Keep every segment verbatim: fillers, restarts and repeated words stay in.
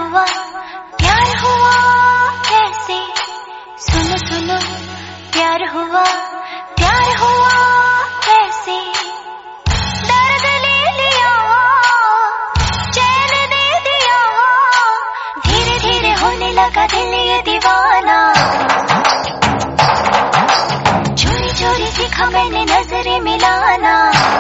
हुआ प्यार हुआ कैसे, सुनो सुनो प्यार हुआ प्यार हुआ कैसे, दर्द ले लिया चैन दे दिया, धीरे धीरे होने लगा दिल ये दीवाना, चोरी चोरी सीखा मैंने नजरें मिलाना।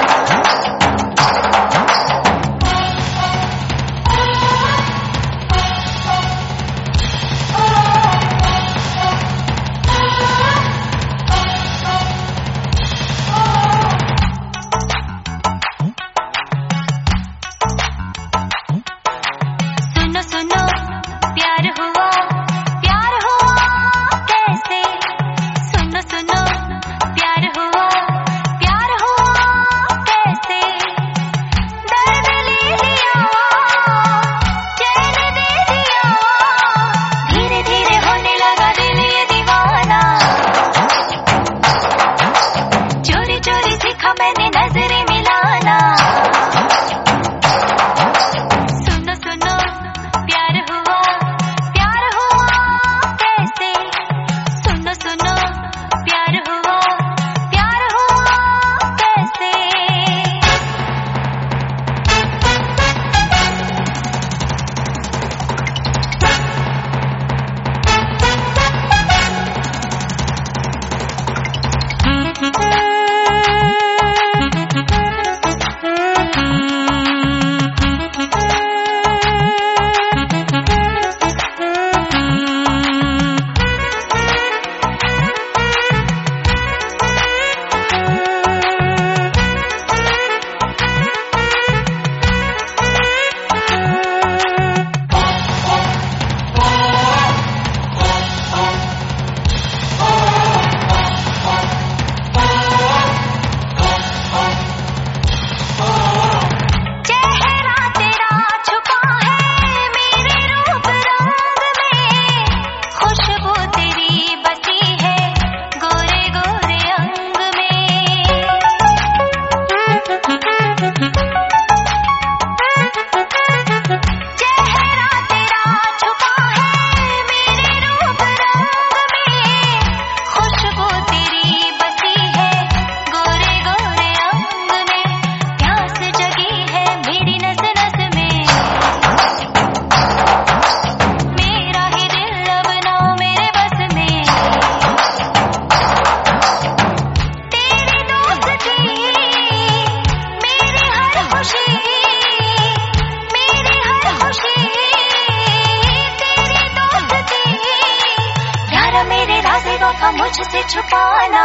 मुझसे छुपाना,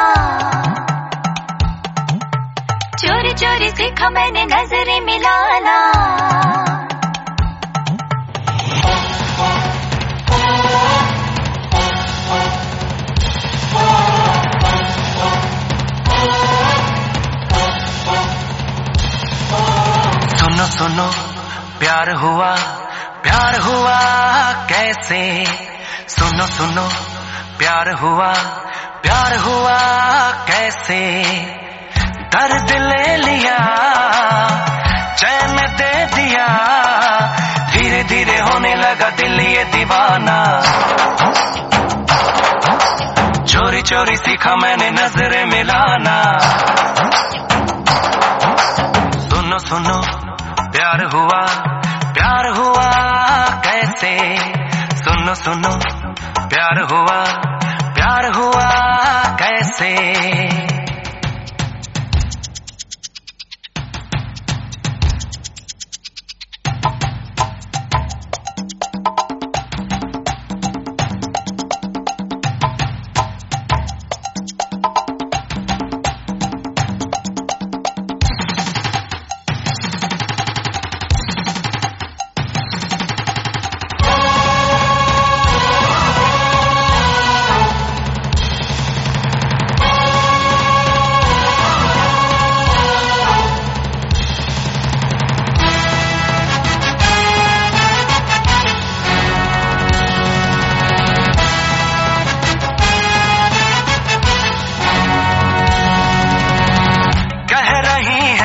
चोरी चोरी सीखा मैंने नजरें मिलाना। सुनो सुनो प्यार हुआ प्यार हुआ कैसे, सुनो सुनो प्यार हुआ प्यार हुआ कैसे, दर्द ले लिया चैन दे दिया, धीरे धीरे होने लगा दिल ये दीवाना, चोरी चोरी सीखा मैंने नजरें मिलाना। सुनो सुनो प्यार हुआ प्यार हुआ कैसे, सुनो सुनो प्यार हुआ प्यार हुआ कैसे।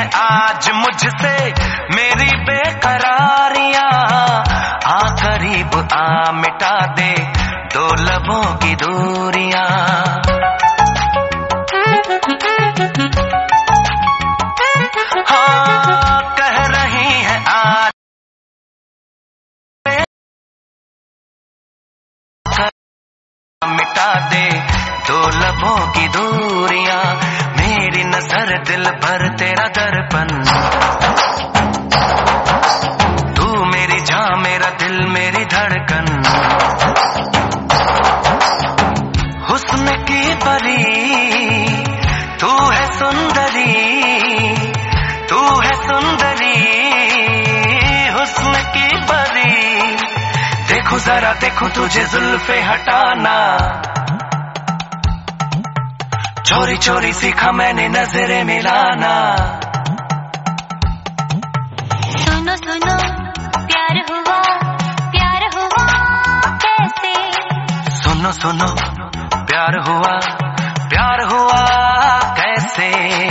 आज मुझसे मेरी बेकरारियां, आ करीब आ मिटा दे दो लबों की दूरियां। हाँ कह रही है आज मिटा दे दो लबों की दूरियां। मेरी नजर दिल भर तेरा दर्पण, तू मेरी जान मेरा दिल मेरी धड़कन। हुस्न की परी तू है सुंदरी, तू है सुंदरी हुस्न की परी। देखो जरा देखो तुझे जुल्फे हटाना, चोरी चोरी सीखा मैंने नजरें मिलाना। सुनो सुनो प्यार हुआ प्यार हुआ कैसे। सुनो सुनो प्यार हुआ प्यार हुआ कैसे।